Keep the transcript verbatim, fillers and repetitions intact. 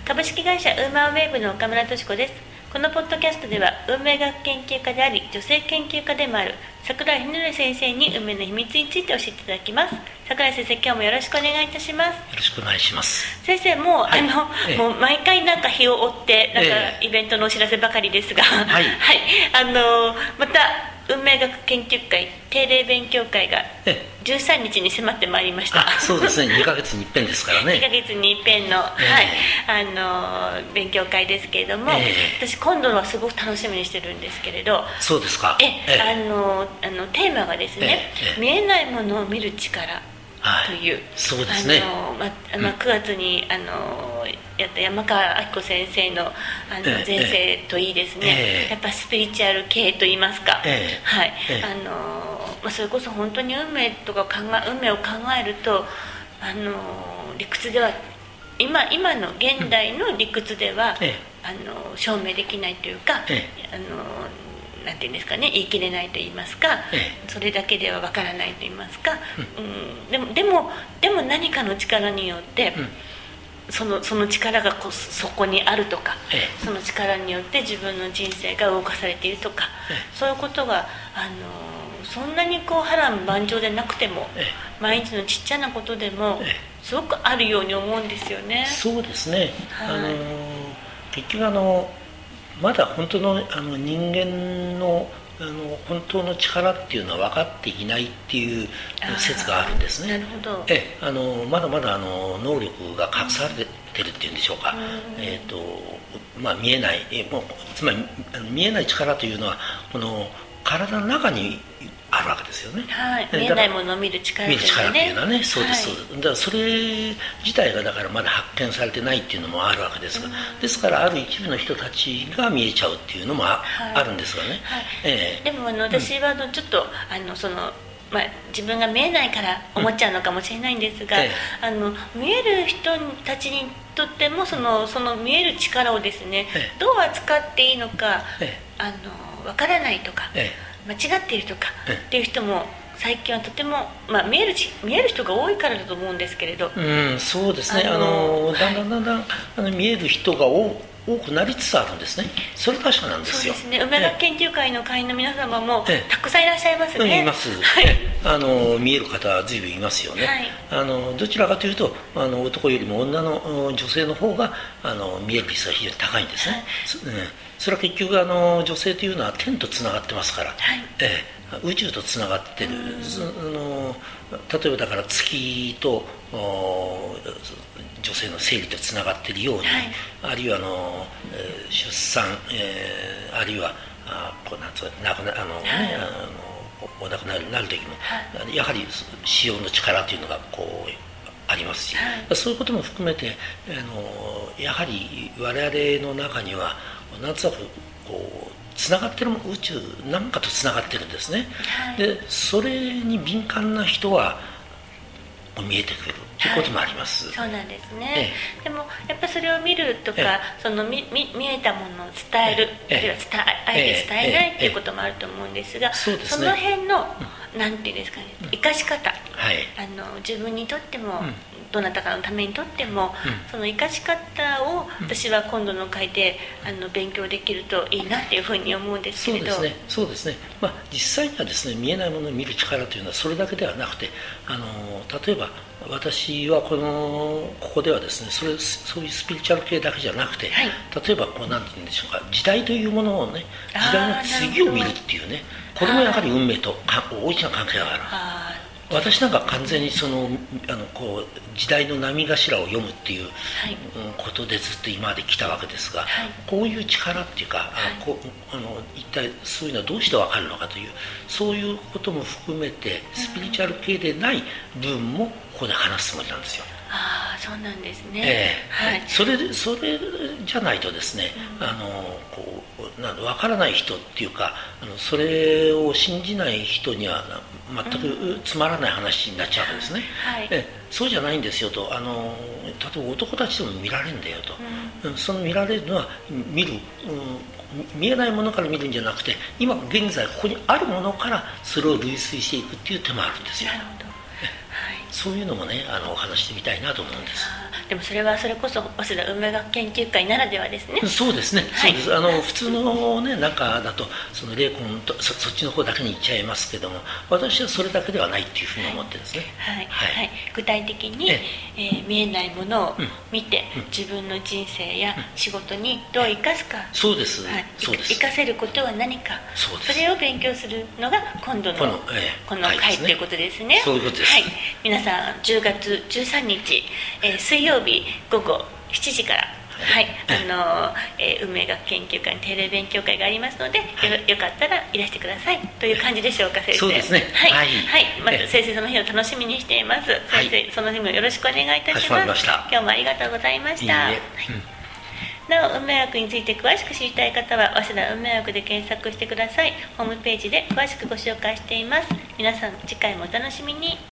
株式会社ウーマンウェーブの岡村敏子です。このポッドキャストでは運命学研究家であり女性研究家でもある櫻井ひのる先生に運命の秘密について教えていただきます。櫻井先生、今日もよろしくお願いいたします。よろしくお願いします。 先生、もう、はい、あの、ええ、もう毎回なんか日を追ってなんかイベントのお知らせばかりですが、はい、はい、あのまた運命学研究会定例勉強会がじゅうさんにちに迫ってまいりました。 そうですね、にかげつに一遍ですからね。 にかげつに一遍の、えー、はい、あの勉強会ですけれども、えー、私今度はすごく楽しみにしてるんですけれど。 そうですか。 え、えー、あのあのテーマがですね、えーえー、見えないものを見る力という、はい、 そうですね。 あの、まあまあ、くがつにあのやった山川明子先生のあの前世といいですね、えー、やっぱスピリチュアル系といいますか、えー、はい、えー、あのまあ、それこそ本当に運命とか考え運命を考えるとあの理屈では今今の現代の理屈では、えー、あの証明できないというか、えー、あのなんていうんですかね、言い切れないと言いますか、ええ、それだけではわからないと言いますか、うんうん、でもでもでも何かの力によって、うん、そのその力がこそこにあるとか、ええ、その力によって自分の人生が動かされているとか、ええ、そういうことがあのそんなにこう波乱万丈でなくても、ええ、毎日のちっちゃなことでも、ええ、すごくあるように思うんですよね。 そうですね、はい、あの結局あのまだ本当 の, あの人間 の, あの本当の力っていうのは分かっていないっていう説があるんですね。 なるほど。 えあのまだまだあの能力が隠されてるっていうんでしょうか、うん、えーとまあ、見えないえもうつまり見えない力というのはこの体の中にあるわけですよね。 はい、見えないものを見る力ですよね。 見る力っていうのはね、そうです、はい、だからそれ自体がだからまだ発見されてないっていうのもあるわけですが、うん、ですからある一部の人たちが見えちゃうっていうのも あ,、はい、あるんですがね、はい、 えー、でもあの私はあのちょっと、あのそのまあ、自分が見えないから思っちゃうのかもしれないんですが、うん、ええ、あの見える人たちにとってもその、その見える力をですね、ええ、どう扱っていいのか、ええ、あの分からないとか、ええ、間違っているとかっていう人も最近はとても、まあ、見える見える人が多いからだと思うんですけれど、 うん、そうですね、あの、はい、だんだんだんだんあの見える人が多多くなりつつあるんですね。それ確かなんですよ。 そうですね、梅学研究会の会員の皆様もたくさんいらっしゃいますね。 います、はい、あの見える方は随分いますよね、はい、あのどちらかというとあの男よりも女の女性の方があの見える率が非常に高いんですね、はい、そ, うん、それは結局あの女性というのは天とつながってますから、はい、ええ、宇宙とつながってる、あの例えばだから月と女性の生理とつながっているように、はい、あるいはあの、えー、出産、えー、あるいはあこうなんつう亡くなあの、ね、はい、あのお亡くなりになる時も、はい、やはり使用の力というのがこうありますし、はい、そういうことも含めてあのやはり我々の中にはなんとなくこうつながってる宇宙なんかとつながってるんですね、はい、でそれに敏感な人は見えてくるということもあります、 はい、そうなんですね、ええ、でもやっぱりそれを見るとか、ええ、その 見, 見, 見えたものを伝える、ええ、あるいは伝えあえて伝えないということもあると思うんですが、そ, ですね、その辺の、うん、なんていうんですかね、生かし方、はい、あの自分にとっても、うん、どなたかのためにとっても、うん、その生かし方を私は今度の会であの勉強できるといいなっていうふうに思うんですけれど。 そうですね、そうですね、まあ、実際にはですね見えないものを見る力というのはそれだけではなくて、あの例えば私はこのここではですね そ, れそういうスピリチュアル系だけじゃなくて、はい、例えばこうなんて言うんでしょうか、時代というものをね、時代の次を見るっていうね、これもやはり運命と大きな関係がある。私なんか完全にそのあのこう時代の波頭を読むっていうことでずっと今まで来たわけですが、はい、こういう力っていうか、はい、あこうあの一体そういうのはどうして分かるのかというそういうことも含めてスピリチュアル系でない部分もここで話すつもりなんですよ。 ああ、そうなんですね、 えーはい、 それそれじゃないとですね、うん、あのこうなん分からない人っていうか、あのそれを信じない人には全くつまらない話になっちゃうわけですね、うん、はい、えそうじゃないんですよと、あの例えば男たちでも見られるんだよと、うん、その見られるのは見る、うん、見えないものから見るんじゃなくて今現在ここにあるものからそれを類推していくっていう手もあるんですよ。なるほど、そういうのもね、あのお話してみたいなと思うんです。 ででもそれはそれこそ早稲田運命学研究会ならではですね。 そうですね、 はい、 そうです。あの普通の、ね、中だとその霊魂と そ, そっちの方だけに行っちゃいますけども、私はそれだけではないっていうふうに思ってるんですね。 はいはいはい、具体的に、ええー、見えないものを見て、うん、自分の人生や仕事にどう生かすか、 そうです、 はい、 そうです。 生かせることは何か、 そ, それを勉強するのが今度のこの、えー、この会ということですね。 そういうことです。 はい、皆さんじゅうがつじゅうさんにち、えー、水曜日午後しちじからはい、あのえー、運命学研究会の定例勉強会がありますので、よ, よかったらいらしてくださいという感じでしょうか、先生。 そうですね。 はい、はいはい、まず先生その日を楽しみにしています。先生、はい、その日もよろしくお願いいたします。 かしこまりました。 今日もありがとうございました。いいえ、うん、なお運命学について詳しく知りたい方は早稲田運命学で検索してください。ホームページで詳しくご紹介しています。皆さん次回もお楽しみに。